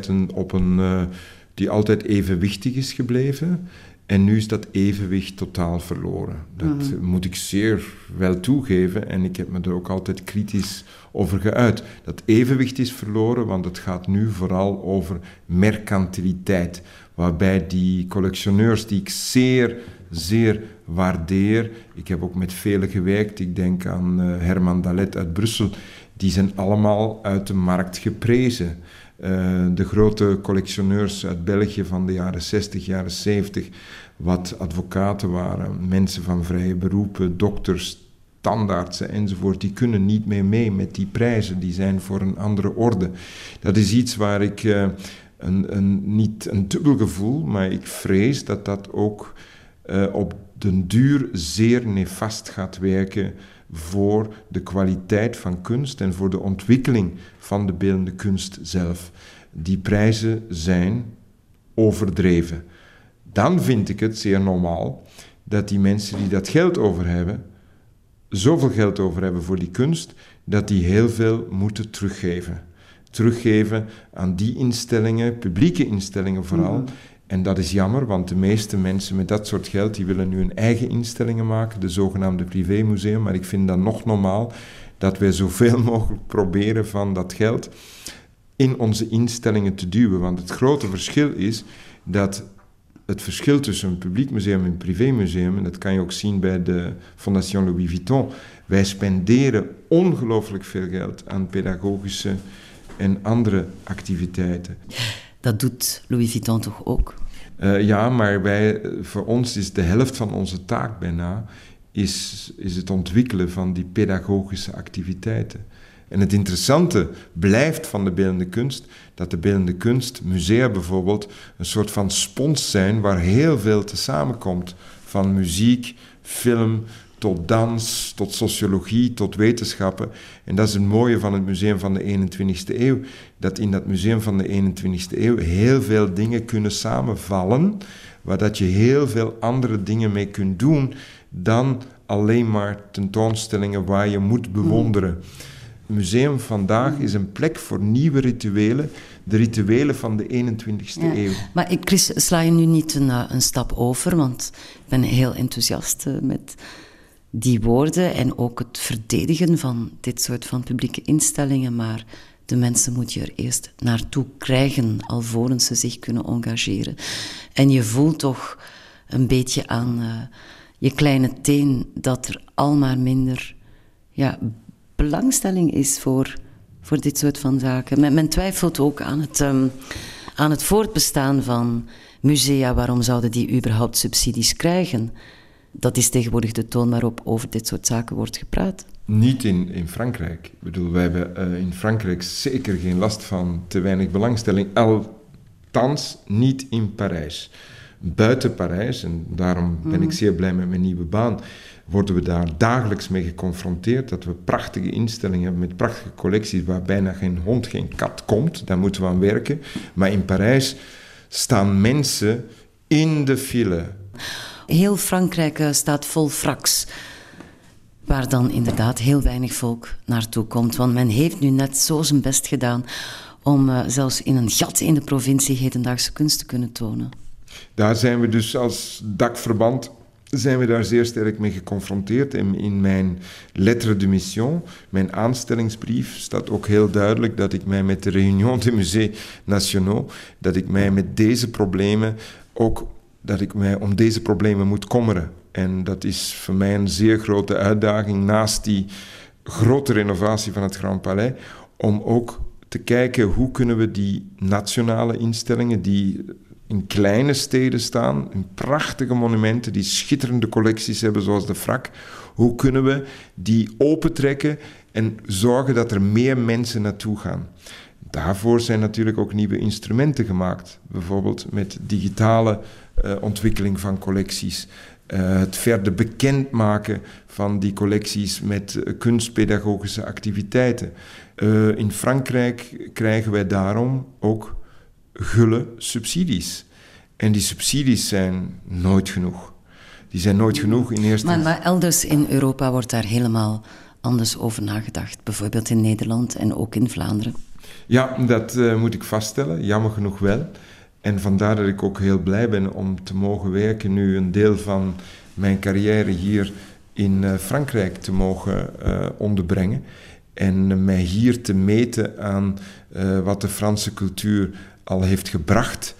altijd evenwichtig is gebleven. En nu is dat evenwicht totaal verloren. Dat moet ik zeer wel toegeven en ik heb me er ook altijd kritisch over geuit. Dat evenwicht is verloren, want het gaat nu vooral over mercantiliteit. Waarbij die collectioneurs die ik zeer, zeer waardeer, ik heb ook met velen gewerkt, ik denk aan Herman Dalet uit Brussel, die zijn allemaal uit de markt geprezen. De grote collectioneurs uit België van de jaren 60, jaren 70, wat advocaten waren, mensen van vrije beroepen, dokters, tandartsen enzovoort, die kunnen niet meer mee met die prijzen, die zijn voor een andere orde. Dat is iets waar ik niet een dubbel gevoel, maar ik vrees dat dat ook op den duur zeer nefast gaat werken voor de kwaliteit van kunst en voor de ontwikkeling van de beeldende kunst zelf. Die prijzen zijn overdreven. Dan vind ik het zeer normaal dat die mensen die dat geld over hebben, zoveel geld over hebben voor die kunst, dat die heel veel moeten teruggeven. Teruggeven aan die instellingen, publieke instellingen vooral. En dat is jammer, want de meeste mensen met dat soort geld, die willen nu hun eigen instellingen maken, de zogenaamde privémuseum. Maar ik vind dat nog normaal dat wij zoveel mogelijk proberen van dat geld in onze instellingen te duwen. Want het grote verschil is dat het verschil tussen een publiek museum en een privémuseum, en dat kan je ook zien bij de Fondation Louis Vuitton, wij spenderen ongelooflijk veel geld aan pedagogische en andere activiteiten. Dat doet Louis Vuitton toch ook? Ja, maar voor ons is de helft van onze taak bijna is het ontwikkelen van die pedagogische activiteiten. En het interessante blijft van de beeldende kunst, dat de beeldende kunst, musea bijvoorbeeld, een soort van spons zijn waar heel veel te samenkomt. Van muziek, film, tot dans, tot sociologie, tot wetenschappen. En dat is het mooie van het Museum van de 21ste eeuw, dat in dat Museum van de 21ste eeuw heel veel dingen kunnen samenvallen, waar dat je heel veel andere dingen mee kunt doen dan alleen maar tentoonstellingen waar je moet bewonderen. Het museum vandaag is een plek voor nieuwe rituelen, de rituelen van de 21ste eeuw. Maar Chris, sla je nu niet een stap over, want ik ben heel enthousiast met die woorden en ook het verdedigen van dit soort van publieke instellingen, maar de mensen moet je er eerst naartoe krijgen, alvorens ze zich kunnen engageren. En je voelt toch een beetje aan je kleine teen dat er al maar minder belangstelling is voor dit soort van zaken. Men twijfelt ook aan het voortbestaan van musea. Waarom zouden die überhaupt subsidies krijgen? Dat is tegenwoordig de toon waarop over dit soort zaken wordt gepraat. Niet in Frankrijk. Ik bedoel, wij hebben in Frankrijk zeker geen last van te weinig belangstelling. Althans, niet in Parijs. Buiten Parijs, en daarom ben ik zeer blij met mijn nieuwe baan, worden we daar dagelijks mee geconfronteerd. Dat we prachtige instellingen hebben met prachtige collecties waar bijna geen hond, geen kat komt. Daar moeten we aan werken. Maar in Parijs staan mensen in de file. Heel Frankrijk staat vol fraks, waar dan inderdaad heel weinig volk naartoe komt. Want men heeft nu net zo zijn best gedaan om zelfs in een gat in de provincie hedendaagse kunst te kunnen tonen. Daar zijn we dus als dakverband zijn we daar zeer sterk mee geconfronteerd. En in mijn lettre de mission, mijn aanstellingsbrief, staat ook heel duidelijk dat ik mij met de Réunion des Musées Nationaux, dat ik mij met deze problemen ook, dat ik mij om deze problemen moet kommeren. En dat is voor mij een zeer grote uitdaging, naast die grote renovatie van het Grand Palais, om ook te kijken hoe kunnen we die nationale instellingen die in kleine steden staan, in prachtige monumenten, die schitterende collecties hebben zoals de Frac, hoe kunnen we die opentrekken en zorgen dat er meer mensen naartoe gaan. Daarvoor zijn natuurlijk ook nieuwe instrumenten gemaakt. Bijvoorbeeld met digitale ontwikkeling van collecties. Het verder bekendmaken van die collecties met kunstpedagogische activiteiten. In Frankrijk krijgen wij daarom ook gulle subsidies. En die subsidies zijn nooit genoeg. Die zijn nooit genoeg in eerste instantie. Maar elders in Europa wordt daar helemaal anders over nagedacht. Bijvoorbeeld in Nederland en ook in Vlaanderen. Ja, dat moet ik vaststellen. Jammer genoeg wel. En vandaar dat ik ook heel blij ben om te mogen werken, nu een deel van mijn carrière hier in Frankrijk te mogen onderbrengen. En mij hier te meten aan wat de Franse cultuur al heeft gebracht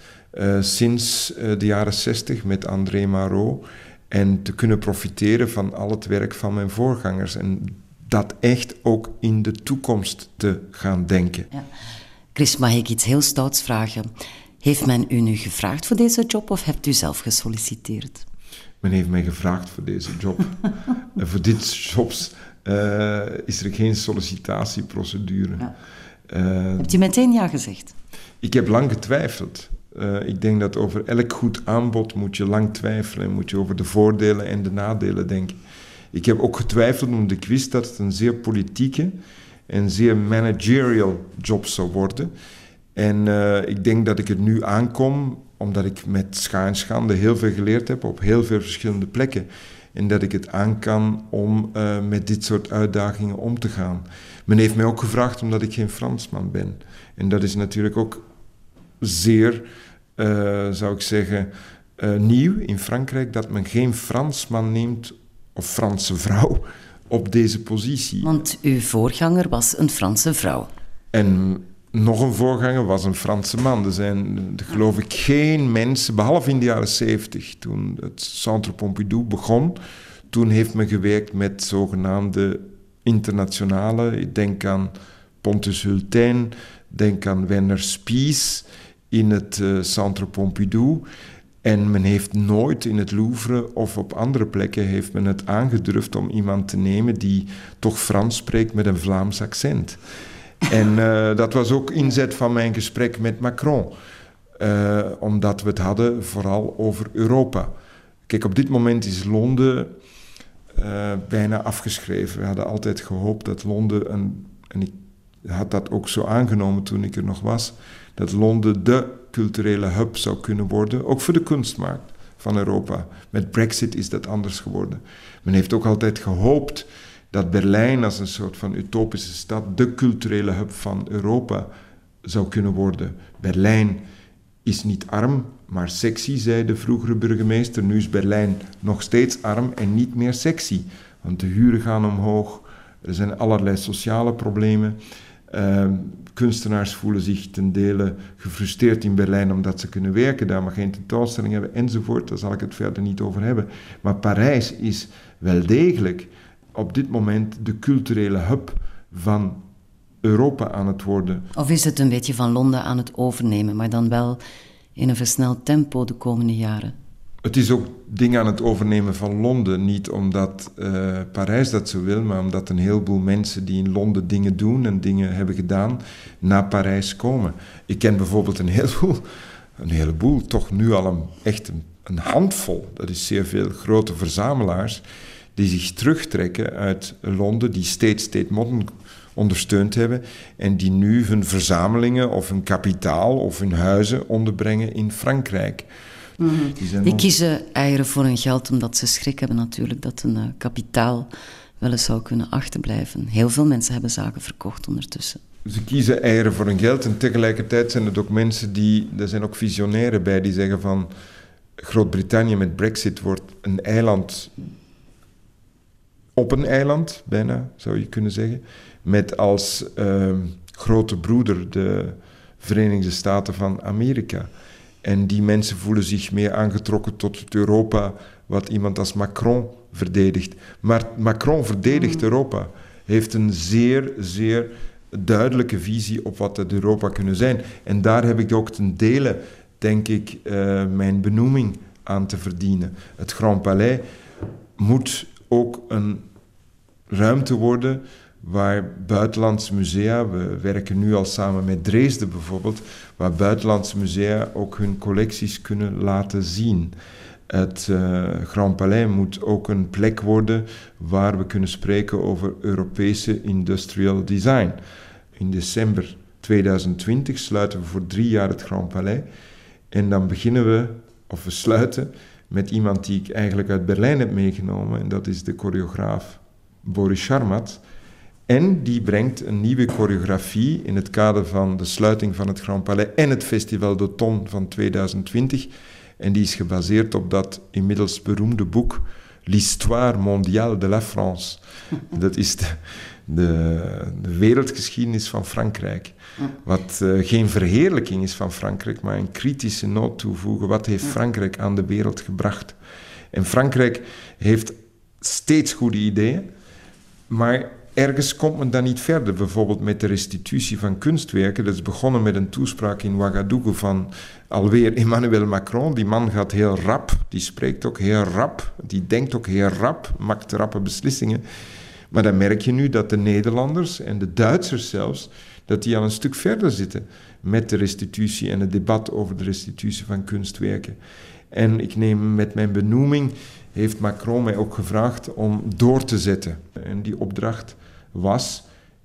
sinds de jaren 60 met André Malraux. En te kunnen profiteren van al het werk van mijn voorgangers. En dat echt ook in de toekomst te gaan denken. Ja. Chris, mag ik iets heel stouts vragen? Heeft men u nu gevraagd voor deze job of hebt u zelf gesolliciteerd? Men heeft mij gevraagd voor deze job. Voor dit jobs is er geen sollicitatieprocedure. Ja. Hebt u meteen ja gezegd? Ik heb lang getwijfeld. Ik denk dat over elk goed aanbod moet je lang twijfelen. En moet je over de voordelen en de nadelen denken. Ik heb ook getwijfeld omdat ik wist dat het een zeer politieke en zeer managerial job zou worden. En ik denk dat ik het nu aankom, omdat ik met scha en schande heel veel geleerd heb op heel veel verschillende plekken. En dat ik het aan kan om met dit soort uitdagingen om te gaan. Men heeft mij ook gevraagd omdat ik geen Fransman ben. En dat is natuurlijk ook zeer, zou ik zeggen, nieuw in Frankrijk, dat men geen Fransman neemt, of Franse vrouw, op deze positie. Want uw voorganger was een Franse vrouw. En nog een voorganger was een Franse man. Er zijn, geloof ik, geen mensen, behalve in de jaren 70, toen het Centre Pompidou begon. Toen heeft men gewerkt met zogenaamde internationale. Ik denk aan Pontus Hultijn, denk aan Werner Spies in het Centre Pompidou. En men heeft nooit in het Louvre of op andere plekken heeft men het aangedurfd om iemand te nemen die toch Frans spreekt met een Vlaams accent. En dat was ook inzet van mijn gesprek met Macron. Omdat we het hadden vooral over Europa. Kijk, op dit moment is Londen bijna afgeschreven. We hadden altijd gehoopt dat Londen, en ik had dat ook zo aangenomen toen ik er nog was, dat Londen de culturele hub zou kunnen worden, ook voor de kunstmarkt van Europa. Met Brexit is dat anders geworden. Men heeft ook altijd gehoopt dat Berlijn als een soort van utopische stad de culturele hub van Europa zou kunnen worden. Berlijn is niet arm, maar sexy, zei de vroegere burgemeester. Nu is Berlijn nog steeds arm en niet meer sexy. Want de huren gaan omhoog, er zijn allerlei sociale problemen. Kunstenaars voelen zich ten dele gefrustreerd in Berlijn omdat ze kunnen werken daar, maar geen tentoonstelling hebben enzovoort. Daar zal ik het verder niet over hebben. Maar Parijs is wel degelijk op dit moment de culturele hub van Europa aan het worden. Of is het een beetje van Londen aan het overnemen, maar dan wel in een versneld tempo de komende jaren? Het is ook dingen aan het overnemen van Londen. Niet omdat Parijs dat zo wil, maar omdat een heleboel mensen die in Londen dingen doen en dingen hebben gedaan, naar Parijs komen. Ik ken bijvoorbeeld een heleboel, toch nu al echt een handvol, dat is zeer veel, grote verzamelaars, die zich terugtrekken uit Londen, die State Modern ondersteund hebben en die nu hun verzamelingen of hun kapitaal of hun huizen onderbrengen in Frankrijk. Mm-hmm. Die kiezen eieren voor hun geld omdat ze schrik hebben natuurlijk dat een kapitaal wel eens zou kunnen achterblijven. Heel veel mensen hebben zaken verkocht ondertussen. Ze kiezen eieren voor hun geld en tegelijkertijd zijn er ook mensen er zijn ook visionairen bij die zeggen van Groot-Brittannië met Brexit wordt een eiland op een eiland, bijna zou je kunnen zeggen, met als grote broeder de Verenigde Staten van Amerika. En die mensen voelen zich meer aangetrokken tot het Europa wat iemand als Macron verdedigt. Maar Macron verdedigt Europa, heeft een zeer, zeer duidelijke visie op wat het Europa kunnen zijn. En daar heb ik ook ten dele, denk ik, mijn benoeming aan te verdienen. Het Grand Palais moet ook een ruimte worden waar buitenlandse musea, we werken nu al samen met Dresden bijvoorbeeld, waar buitenlandse musea ook hun collecties kunnen laten zien. Het Grand Palais moet ook een plek worden waar we kunnen spreken over Europese industrial design. In december 2020 sluiten we voor 3 jaar het Grand Palais en dan we sluiten met iemand die ik eigenlijk uit Berlijn heb meegenomen en dat is de choreograaf Boris Charmat. En die brengt een nieuwe choreografie in het kader van de sluiting van het Grand Palais en het Festival d'Automne van 2020. En die is gebaseerd op dat inmiddels beroemde boek L'Histoire mondiale de la France. Dat is de wereldgeschiedenis van Frankrijk. Wat geen verheerlijking is van Frankrijk, maar een kritische noot toevoegen. Wat heeft Frankrijk aan de wereld gebracht? En Frankrijk heeft steeds goede ideeën, maar ergens komt men dan niet verder, bijvoorbeeld met de restitutie van kunstwerken. Dat is begonnen met een toespraak in Ouagadougou van alweer Emmanuel Macron. Die man gaat heel rap, die spreekt ook heel rap, die denkt ook heel rap, maakt rappe beslissingen. Maar dan merk je nu dat de Nederlanders en de Duitsers zelfs, dat die al een stuk verder zitten met de restitutie en het debat over de restitutie van kunstwerken. En ik neem met mijn benoeming, heeft Macron mij ook gevraagd om door te zetten. En die opdracht was,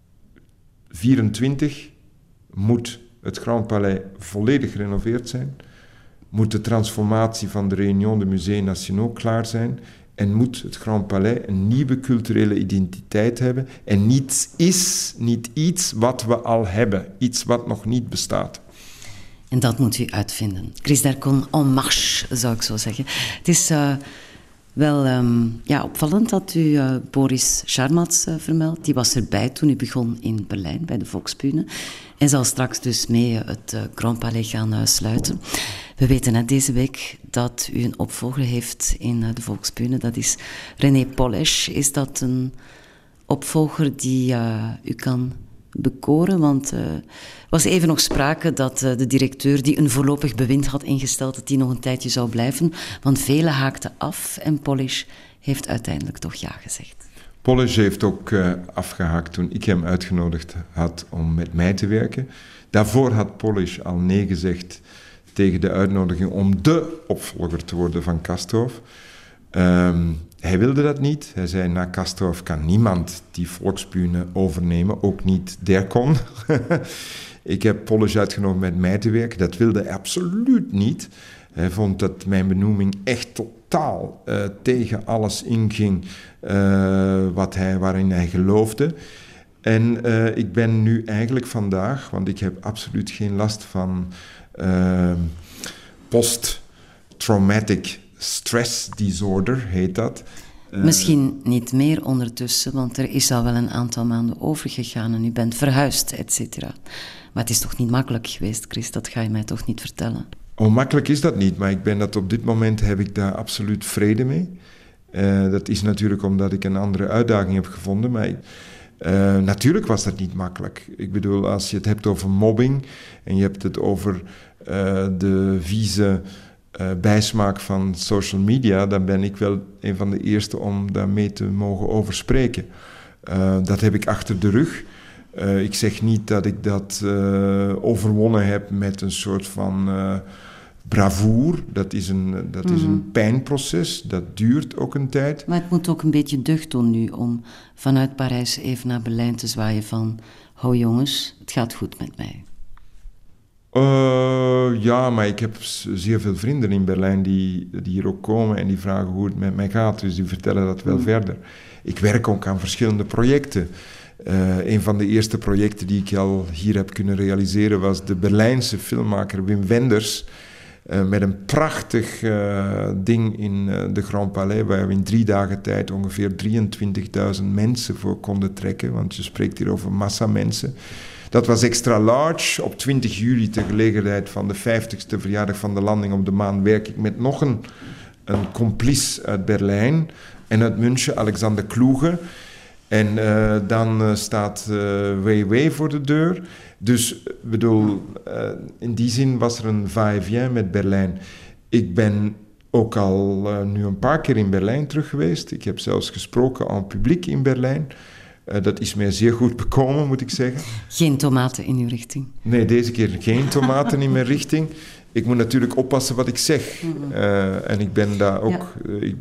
24 moet het Grand Palais volledig gerenoveerd zijn, moet de transformatie van de Réunion de Musées Nationaux klaar zijn en moet het Grand Palais een nieuwe culturele identiteit hebben en niet iets wat we al hebben, iets wat nog niet bestaat. En dat moet u uitvinden. Chris Dercon, en marche, zou ik zo zeggen. Het is wel opvallend dat u Boris Charmat vermeldt. Die was erbij toen u begon in Berlijn, bij de Volksbühne. En zal straks dus mee het Grand Palais gaan sluiten. We weten net deze week dat u een opvolger heeft in de Volksbühne. Dat is René Polesch. Is dat een opvolger die u kan bekoren? Want er was even nog sprake dat de directeur die een voorlopig bewind had ingesteld, dat die nog een tijdje zou blijven. Want velen haakten af en Polish heeft uiteindelijk toch ja gezegd. Polish heeft ook afgehaakt toen ik hem uitgenodigd had om met mij te werken. Daarvoor had Polish al nee gezegd tegen de uitnodiging om de opvolger te worden van Castorf. Hij wilde dat niet. Hij zei, na Castorf kan niemand die Volksbühne overnemen, ook niet Derkon. Ik heb Polish uitgenodigd met mij te werken. Dat wilde hij absoluut niet. Hij vond dat mijn benoeming echt totaal tegen alles inging waarin hij geloofde. En ik ben nu eigenlijk vandaag, want ik heb absoluut geen last van post-traumatic stress disorder, heet dat. Misschien niet meer ondertussen, want er is al wel een aantal maanden overgegaan en u bent verhuisd, et cetera. Maar het is toch niet makkelijk geweest, Chris? Dat ga je mij toch niet vertellen? Oh, makkelijk is dat niet, maar ik ben dat op dit moment heb ik daar absoluut vrede mee. Dat is natuurlijk omdat ik een andere uitdaging heb gevonden, maar natuurlijk was dat niet makkelijk. Ik bedoel, als je het hebt over mobbing en je hebt het over de vieze bijsmaak van social media, dan ben ik wel een van de eerste om daarmee te mogen over spreken. Dat heb ik achter de rug. Ik zeg niet dat ik dat overwonnen heb met een soort van bravoure. Dat is een pijnproces, dat duurt ook een tijd. Maar het moet ook een beetje deugd doen nu om vanuit Parijs even naar Berlijn te zwaaien van hou jongens, het gaat goed met mij. Ja, maar ik heb zeer veel vrienden in Berlijn die hier ook komen en die vragen hoe het met mij gaat. Dus die vertellen dat wel verder. Ik werk ook aan verschillende projecten. Een van de eerste projecten die ik al hier heb kunnen realiseren was de Berlijnse filmmaker Wim Wenders. Met een prachtig ding in de Grand Palais, waar we in 3 dagen tijd ongeveer 23.000 mensen voor konden trekken. Want je spreekt hier over massa mensen. Dat was extra large. Op 20 juli, ter gelegenheid van de 50ste verjaardag van de landing op de maan, werk ik met nog een complice uit Berlijn en uit München, Alexander Kloege. En dan staat WW voor de deur. Dus bedoel, in die zin was er een va-et-vient met Berlijn. Ik ben ook al nu een paar keer in Berlijn terug geweest. Ik heb zelfs gesproken aan publiek in Berlijn. Dat is mij zeer goed bekomen, moet ik zeggen. Geen tomaten in uw richting? Nee, deze keer geen tomaten in mijn richting. Ik moet natuurlijk oppassen wat ik zeg. En ik ben daar ook...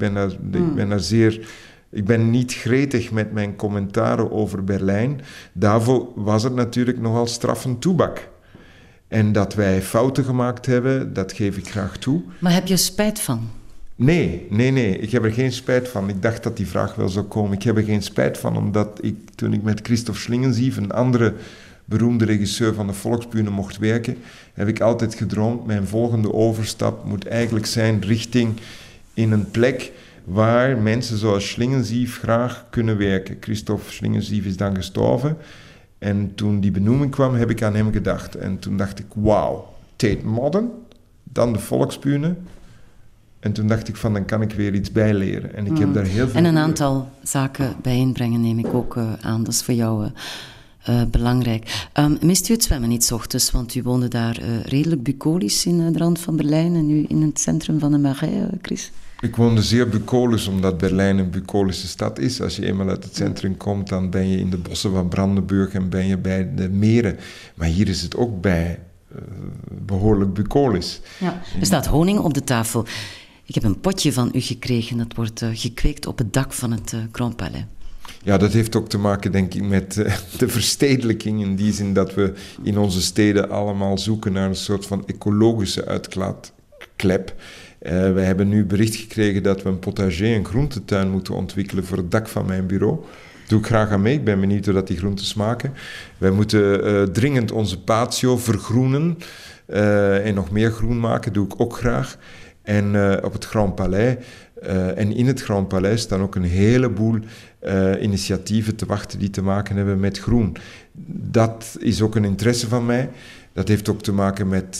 Ja. Ik ben niet gretig met mijn commentaren over Berlijn. Daarvoor was het natuurlijk nogal straffen toebak. En dat wij fouten gemaakt hebben, dat geef ik graag toe. Maar heb je spijt van? Nee. Ik heb er geen spijt van. Ik dacht dat die vraag wel zou komen. Ik heb er geen spijt van, omdat toen ik met Christoph Schlingensief, een andere beroemde regisseur van de Volksbühne, mocht werken, heb ik altijd gedroomd, mijn volgende overstap moet eigenlijk zijn richting in een plek waar mensen zoals Schlingensief graag kunnen werken. Christoph Schlingensief is dan gestorven. En toen die benoeming kwam, heb ik aan hem gedacht. En toen dacht ik, wauw, Tate Modern, dan de Volksbühne. En toen dacht ik van, dan kan ik weer iets bijleren. En ik heb daar heel veel... En een aantal zaken bijeenbrengen neem ik ook aan. Dat is voor jou belangrijk. Mist u het zwemmen niet 's ochtends? Want u woonde daar redelijk bucolisch in de rand van Berlijn en nu in het centrum van de Marais, Chris? Ik woonde zeer bucolisch, omdat Berlijn een bucolische stad is. Als je eenmaal uit het centrum komt, dan ben je in de bossen van Brandenburg en ben je bij de meren. Maar hier is het ook bij behoorlijk bucolisch. Ja, er staat honing op de tafel. Ik heb een potje van u gekregen. Dat wordt gekweekt op het dak van het Grand Palais. Ja, dat heeft ook te maken, denk ik, met de verstedelijking. In die zin dat we in onze steden allemaal zoeken naar een soort van ecologische uitlaatklep. We hebben nu bericht gekregen dat we een potager, een groentetuin moeten ontwikkelen voor het dak van mijn bureau. Dat doe ik graag aan mee. Ik ben benieuwd hoe dat die groenten smaken. Wij moeten dringend onze patio vergroenen en nog meer groen maken. Dat doe ik ook graag. En op het Grand Palais en in het Grand Palais staan ook een heleboel initiatieven te wachten die te maken hebben met groen. Dat is ook een interesse van mij. Dat heeft ook te maken met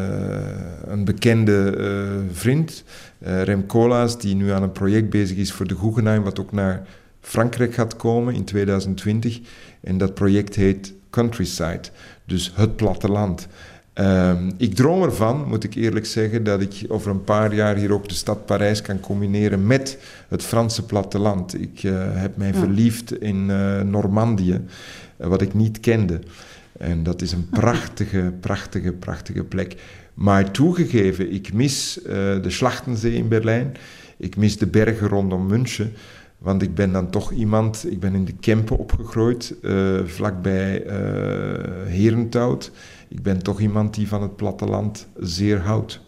een bekende vriend, Rem Koolhaas, die nu aan een project bezig is voor de Guggenheim, wat ook naar Frankrijk gaat komen in 2020. En dat project heet countryside, dus het platteland. Ik droom ervan, moet ik eerlijk zeggen, dat ik over een paar jaar hier ook de stad Parijs kan combineren met het Franse platteland. Ik heb mij verliefd in Normandië, wat ik niet kende. En dat is een prachtige plek. Maar toegegeven, ik mis de Schlachtenzee in Berlijn. Ik mis de bergen rondom München. Want ik ben dan toch iemand... Ik ben in de Kempen opgegroeid, vlakbij Herenthout. Ik ben toch iemand die van het platteland zeer houdt.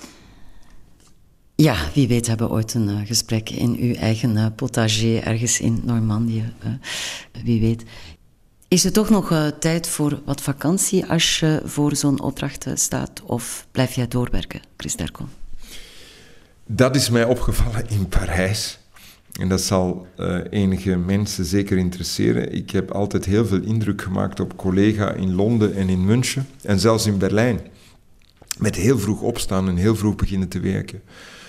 Ja, wie weet hebben we ooit een gesprek in uw eigen potager ergens in Normandië. Wie weet. Is er toch nog tijd voor wat vakantie als je voor zo'n opdracht staat? Of blijf jij doorwerken, Chris Dercon? Dat is mij opgevallen in Parijs. En dat zal enige mensen zeker interesseren. Ik heb altijd heel veel indruk gemaakt op collega's in Londen en in München. En zelfs in Berlijn. Met heel vroeg opstaan en heel vroeg beginnen te werken.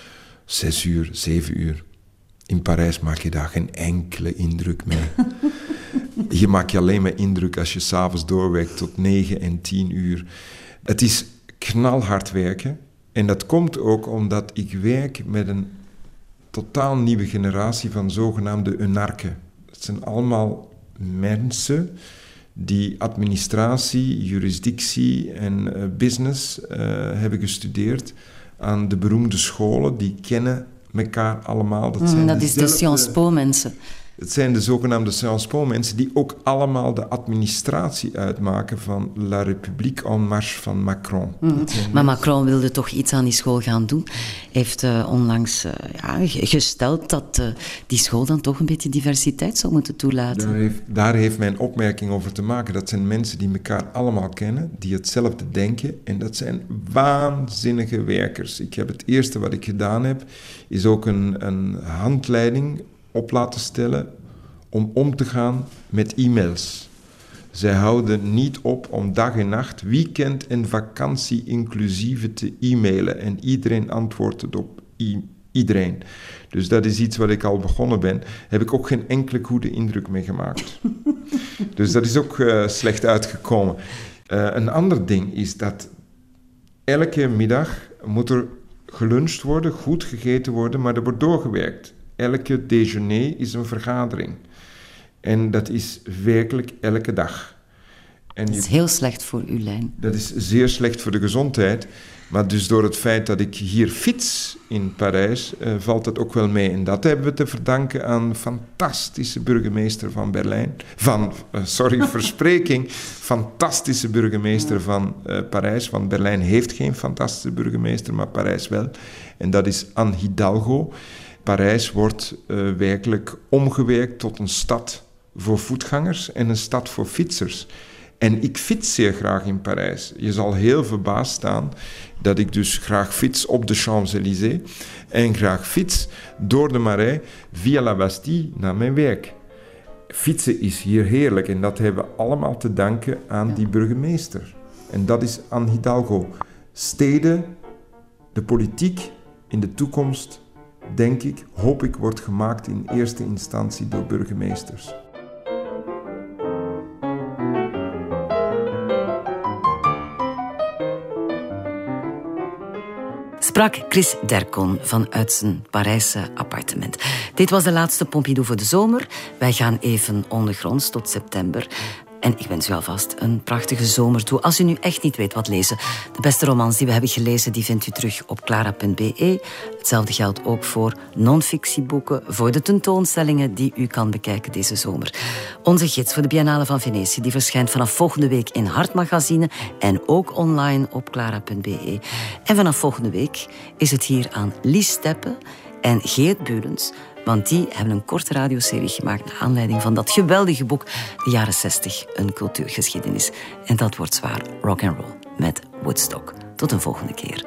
6 uur, 7 uur. In Parijs maak je daar geen enkele indruk mee. Je maakt je alleen maar indruk als je 's avonds doorwerkt tot 9 en 10 uur. Het is knalhard werken. En dat komt ook omdat ik werk met een totaal nieuwe generatie van zogenaamde eunarchen. Het zijn allemaal mensen die administratie, jurisdictie en business hebben gestudeerd aan de beroemde scholen. Die kennen elkaar allemaal. Dat is de Sciences Po mensen. Het zijn de zogenaamde Sciences Po mensen die ook allemaal de administratie uitmaken van La République en Marche van Macron. Maar Macron wilde toch iets aan die school gaan doen. Hij heeft onlangs gesteld dat die school dan toch een beetje diversiteit zou moeten toelaten. Daar heeft mijn opmerking over te maken. Dat zijn mensen die elkaar allemaal kennen, die hetzelfde denken. En dat zijn waanzinnige werkers. Het eerste wat ik gedaan heb, is ook een handleiding op laten stellen om te gaan met e-mails. Zij houden niet op om dag en nacht, weekend en vakantie inclusieve te e-mailen. En iedereen antwoordt het op iedereen. Dus dat is iets wat ik al begonnen ben. Heb ik ook geen enkele goede indruk mee gemaakt. Dus dat is ook slecht uitgekomen. Een ander ding is dat elke middag moet er geluncht worden, goed gegeten worden, maar er wordt doorgewerkt. Elke déjeuner is een vergadering. En dat is werkelijk elke dag. En dat is heel slecht voor uw lijn. Dat is zeer slecht voor de gezondheid. Maar dus door het feit dat ik hier fiets in Parijs, valt dat ook wel mee. En dat hebben we te verdanken aan de fantastische burgemeester van Berlijn. Fantastische burgemeester van Parijs. Want Berlijn heeft geen fantastische burgemeester, maar Parijs wel. En dat is Anne Hidalgo. Parijs wordt werkelijk omgewerkt tot een stad voor voetgangers en een stad voor fietsers. En ik fiets zeer graag in Parijs. Je zal heel verbaasd staan dat ik dus graag fiets op de Champs-Élysées en graag fiets door de Marais via la Bastille naar mijn werk. Fietsen is hier heerlijk en dat hebben we allemaal te danken aan die burgemeester. En dat is Anne Hidalgo. Steden, de politiek in de toekomst, denk ik, hoop ik, wordt gemaakt in eerste instantie door burgemeesters. Sprak Chris Dercon vanuit zijn Parijse appartement. Dit was de laatste Pompidou voor de zomer. Wij gaan even ondergronds tot september. En ik wens u alvast een prachtige zomer toe. Als u nu echt niet weet wat lezen, de beste romans die we hebben gelezen, die vindt u terug op clara.be. Hetzelfde geldt ook voor non-fictieboeken, voor de tentoonstellingen die u kan bekijken deze zomer. Onze gids voor de Biennale van Venetië, die verschijnt vanaf volgende week in Hartmagazine en ook online op clara.be. En vanaf volgende week is het hier aan Lies Steppe en Geert Bulens, want die hebben een korte radioserie gemaakt naar aanleiding van dat geweldige boek De jaren 60, een cultuurgeschiedenis. En dat wordt zwaar rock'n'roll met Woodstock. Tot een volgende keer.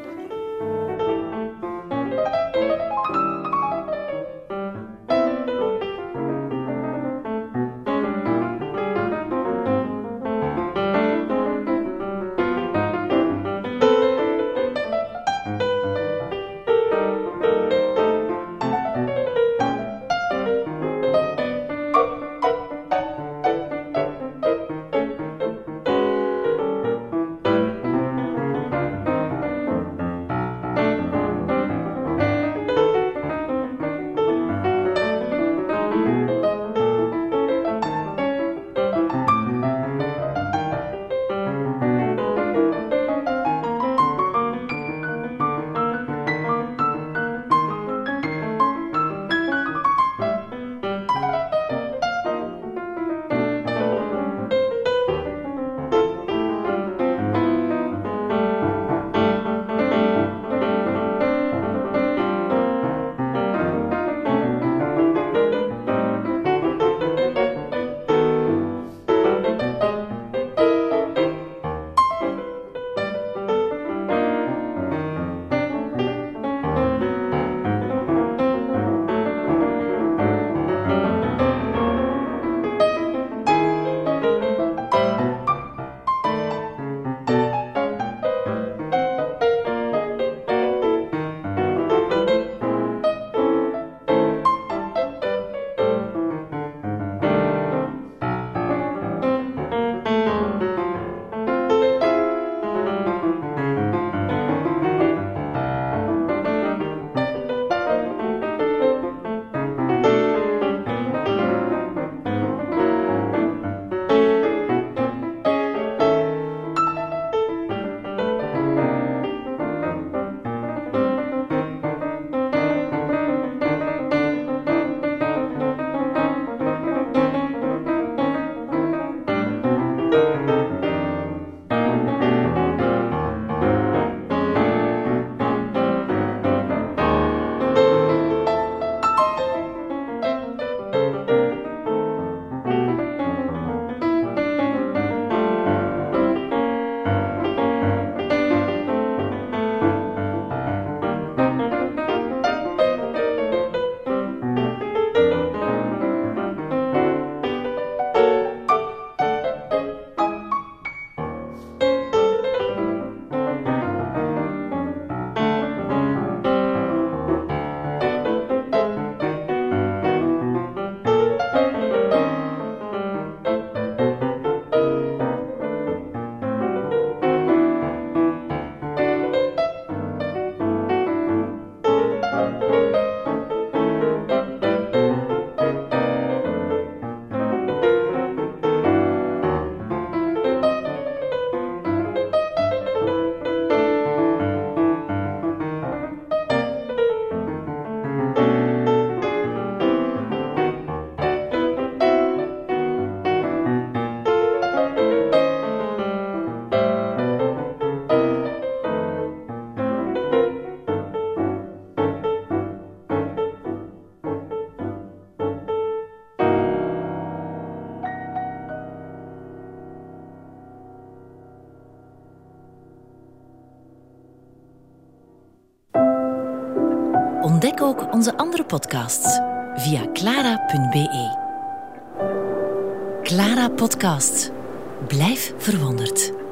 ook onze andere podcasts via clara.be. Clara Podcast. Blijf verwonderd.